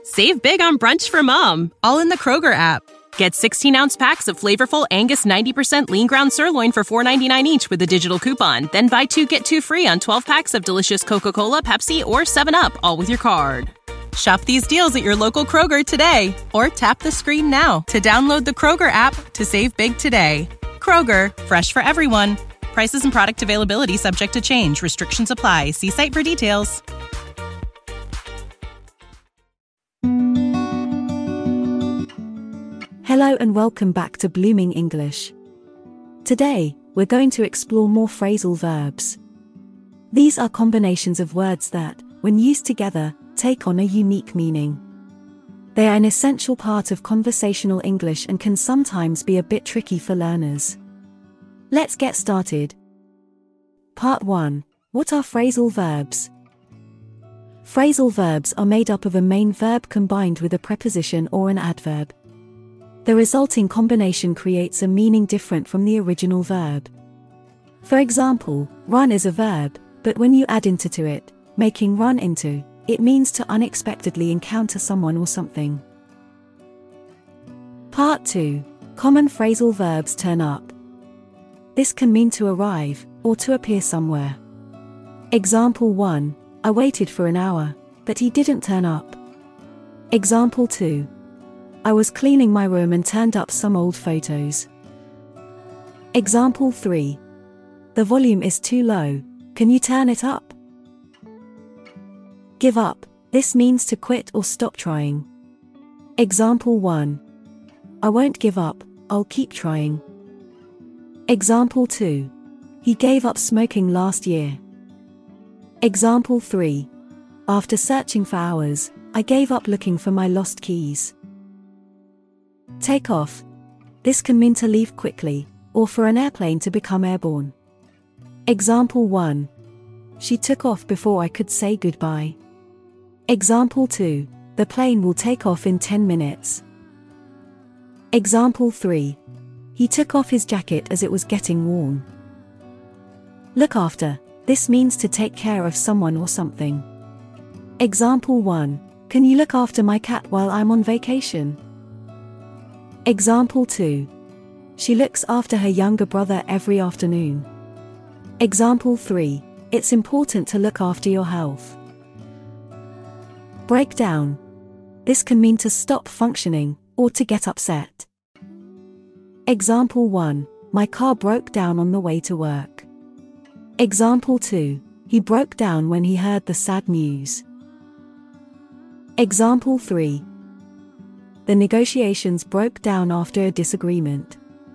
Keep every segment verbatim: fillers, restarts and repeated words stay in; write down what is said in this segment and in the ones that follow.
Save big on brunch for mom, all in the Kroger app. Get sixteen-ounce packs of flavorful Angus ninety percent lean ground sirloin for four dollars and ninety-nine cents each with a digital coupon. Then buy two, get two free on twelve packs of delicious Coca-Cola, Pepsi, or seven up, all with your card. Shop these deals at your local Kroger today, or tap the screen now to download the Kroger app to save big today. Kroger, fresh for everyone. Prices and product availability subject to change. Restrictions apply. See site for details. Hello and welcome back to Blooming English. Today, we're going to explore more phrasal verbs. These are combinations of words that, when used together, take on a unique meaning. They are an essential part of conversational English and can sometimes be a bit tricky for learners. Let's get started. Part one. What are phrasal verbs? Phrasal verbs are made up of a main verb combined with a preposition or an adverb. The resulting combination creates a meaning different from the original verb. For example, run is a verb, but when you add into to it, making run into, it means to unexpectedly encounter someone or something. Part two. Common phrasal verbs turn up. This can mean to arrive, or to appear somewhere. Example one. I waited for an hour, but he didn't turn up. Example two. I was cleaning my room and turned up some old photos. Example three. The volume is too low, can you turn it up? Give up. This means to quit or stop trying. Example one. I won't give up, I'll keep trying. Example two. He gave up smoking last year. Example three. After searching for hours, I gave up looking for my lost keys. Take off. This can mean to leave quickly, or for an airplane to become airborne. Example one. She took off before I could say goodbye. Example two. The plane will take off in ten minutes. Example three. He took off his jacket as it was getting warm. Look after. This means to take care of someone or something. Example one. Can you look after my cat while I'm on vacation? Example two. She looks after her younger brother every afternoon. Example three. It's important to look after your health. Break down. This can mean to stop functioning, or to get upset. Example one. My car broke down on the way to work. Example two. He broke down when he heard the sad news. Example three. The negotiations broke down after a disagreement.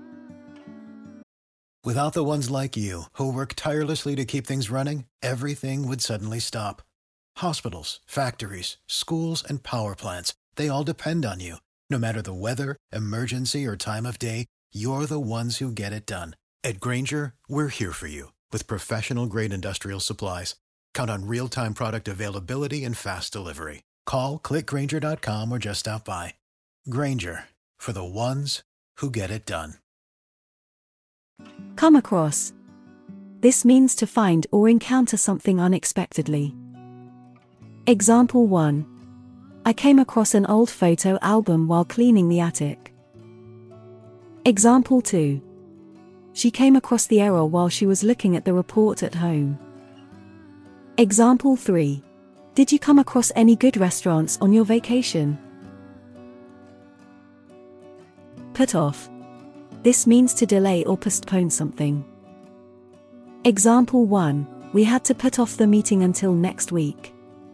Without the ones like you, who work tirelessly to keep things running, everything would suddenly stop. Hospitals, factories, schools, and power plants, they all depend on you. No matter the weather, emergency, or time of day, you're the ones who get it done. At Grainger, we're here for you with professional-grade industrial supplies. Count on real-time product availability and fast delivery. Call, click Grainger dot com, or just stop by. Grainger, for the ones who get it done. Come across. This means to find or encounter something unexpectedly. Example one. I came across an old photo album while cleaning the attic. Example two. She came across the error while she was looking at the report at home. Example three. Did you come across any good restaurants on your vacation? Put off. This means to delay or postpone something. Example one. We had to put off the meeting until next week.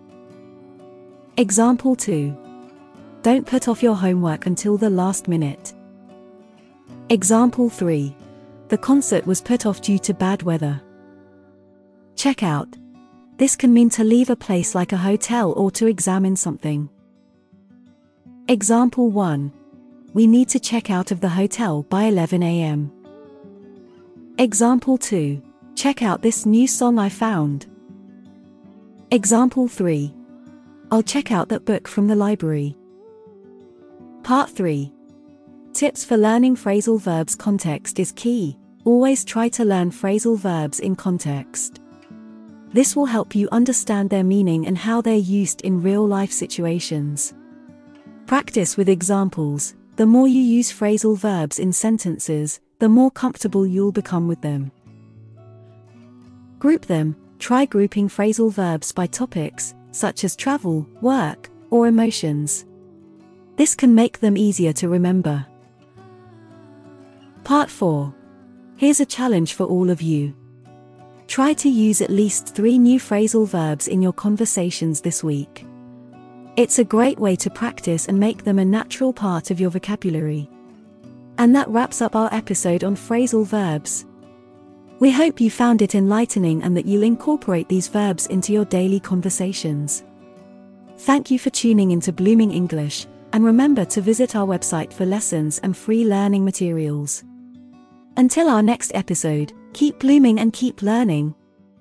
Example two. Don't put off your homework until the last minute. Example three. The concert was put off due to bad weather. Check out. This can mean to leave a place like a hotel or to examine something. Example one. We need to check out of the hotel by eleven a m Example two. Check out this new song I found. Example three. I'll check out that book from the library. Part three. Tips for learning phrasal verbs. Context is key. Always try to learn phrasal verbs in context. This will help you understand their meaning and how they're used in real-life situations. Practice with examples. The more you use phrasal verbs in sentences, the more comfortable you'll become with them. Group them. Try grouping phrasal verbs by topics, such as travel, work, or emotions. This can make them easier to remember. Part four. Here's a challenge for all of you. Try to use at least three new phrasal verbs in your conversations this week. It's a great way to practice and make them a natural part of your vocabulary. And that wraps up our episode on phrasal verbs. We hope you found it enlightening and that you'll incorporate these verbs into your daily conversations. Thank you for tuning into Blooming English, and remember to visit our website for lessons and free learning materials. Until our next episode, keep blooming and keep learning.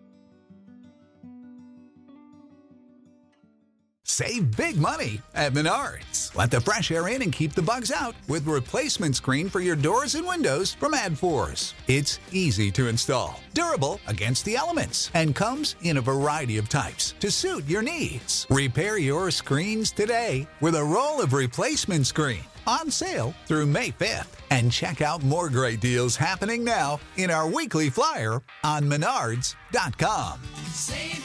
Save big money at Menards. Let the fresh air in and keep the bugs out with replacement screen for your doors and windows from Adforce. It's easy to install, durable against the elements, and comes in a variety of types to suit your needs. Repair your screens today with a roll of replacement screen on sale through May fifth. And check out more great deals happening now in our weekly flyer on menards dot com. Save